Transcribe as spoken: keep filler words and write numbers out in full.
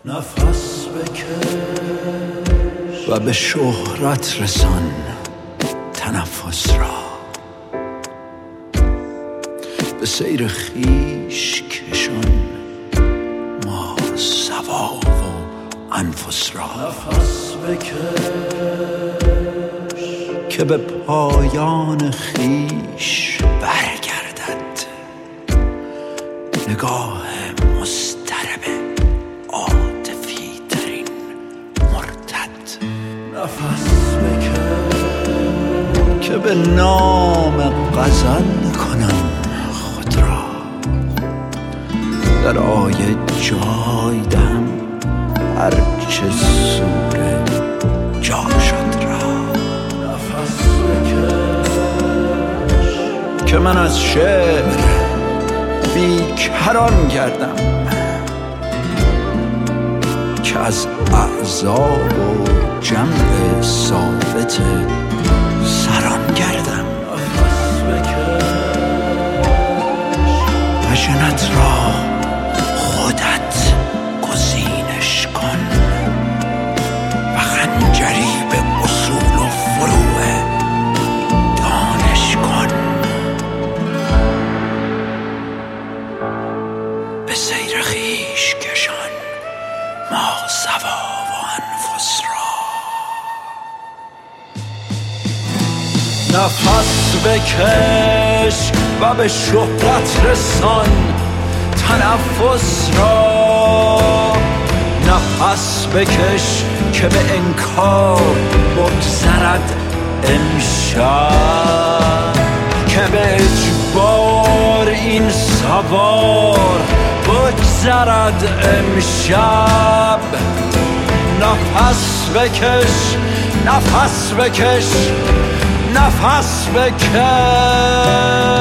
نفس بکش و به شهرت رسان تنفس را، به سیر خیش کشان ماسوا و انفس را. نفس بکش که به پایان خیش برگردد نگاه مضطرب عاطفی ترین مرتد. نفس بکش که به نام غزل کنم خود را، در آیه جای دهم هرچه سور جا شد را. نفس بکش که من از شعر بیکران گردم، که از اعضاب و جمع ثابت سران گردم. نفس بکش و ژنت را خودت گزینش کن و خنجری به اصول و فروع دانش کن. به سیر خیش کشان ماسوا و انفس را. نفس بکش و به شهرت رسان تنفس را. نفس بکش که به انکار بگذرد امشب، که به اجبار این سوار بگذرد امشب. نفس بکش، نفس بکش، نفس بکش.